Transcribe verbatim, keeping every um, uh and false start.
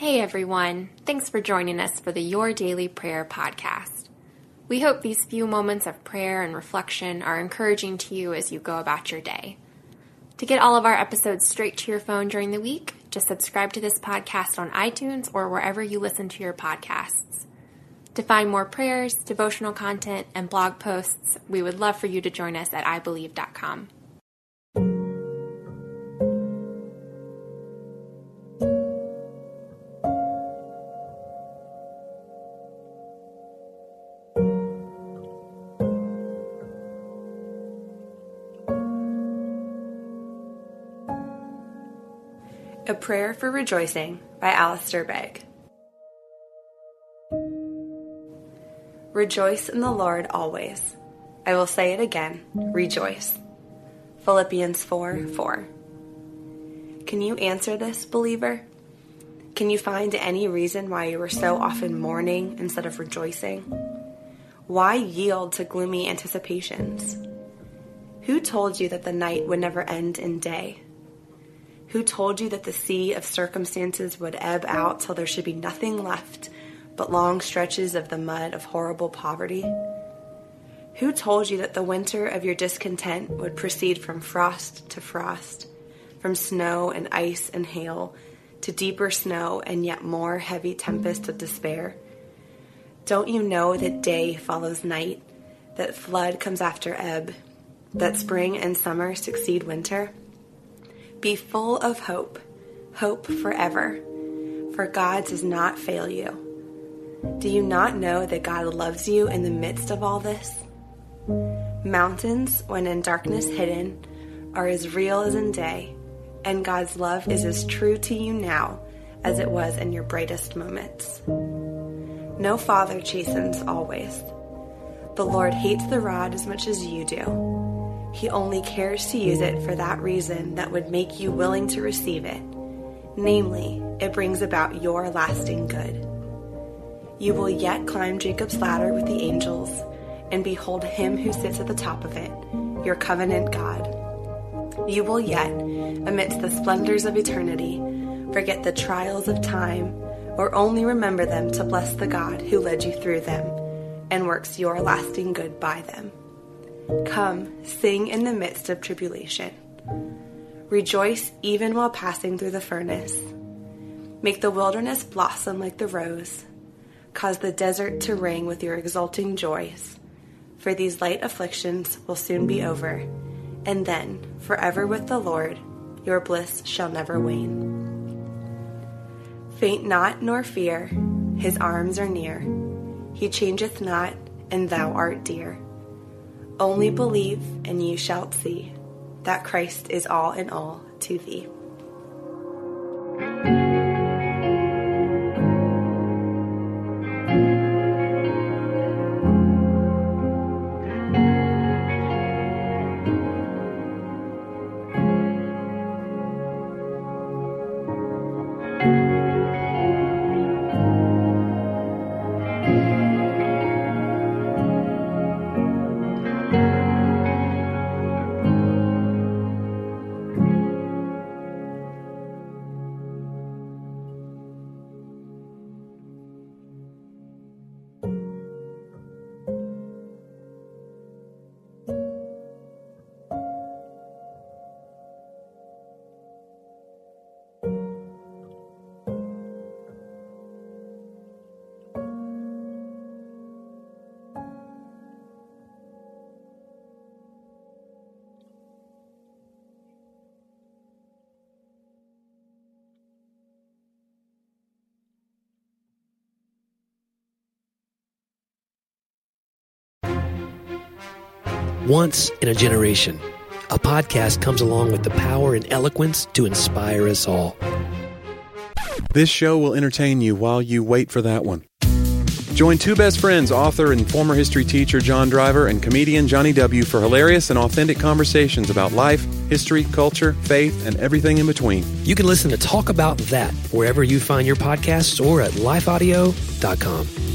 Hey everyone, thanks for joining us for the Your Daily Prayer podcast. We hope these few moments of prayer and reflection are encouraging to you as you go about your day. To get all of our episodes straight to your phone during the week, just subscribe to this podcast on iTunes or wherever you listen to your podcasts. To find more prayers, devotional content, and blog posts, we would love for you to join us at i believe dot com. A Prayer for Rejoicing by Alistair Begg. Rejoice in the Lord always. I will say it again, rejoice. Philippians four four. Can you answer this, believer? Can you find any reason why you are so often mourning instead of rejoicing? Why yield to gloomy anticipations? Who told you that the night would never end in day? Who told you that the sea of circumstances would ebb out till there should be nothing left but long stretches of the mud of horrible poverty? Who told you that the winter of your discontent would proceed from frost to frost, from snow and ice and hail to deeper snow and yet more heavy tempest of despair? Don't you know that day follows night, that flood comes after ebb, that spring and summer succeed winter? Be full of hope, hope forever, for God does not fail you. Do you not know that God loves you in the midst of all this? Mountains, when in darkness hidden, are as real as in day, and God's love is as true to you now as it was in your brightest moments. No father chastens always. The Lord hates the rod as much as you do. He only cares to use it for that reason that would make you willing to receive it. Namely, it brings about your lasting good. You will yet climb Jacob's ladder with the angels and behold him who sits at the top of it, your covenant God. You will yet, amidst the splendors of eternity, forget the trials of time or only remember them to bless the God who led you through them and works your lasting good by them. Come, sing in the midst of tribulation. Rejoice even while passing through the furnace. Make the wilderness blossom like the rose. Cause the desert to ring with your exulting joys. For these light afflictions will soon be over, and then, forever with the Lord, your bliss shall never wane. Faint not nor fear, his arms are near. He changeth not, and thou art dear. Only believe, and you shalt see that Christ is all in all to thee. Once in a generation, a podcast comes along with the power and eloquence to inspire us all. This show will entertain you while you wait for that one. Join two best friends, author and former history teacher John Driver and comedian Johnny W. for hilarious and authentic conversations about life, history, culture, faith, and everything in between. You can listen to Talk About That wherever you find your podcasts or at life audio dot com.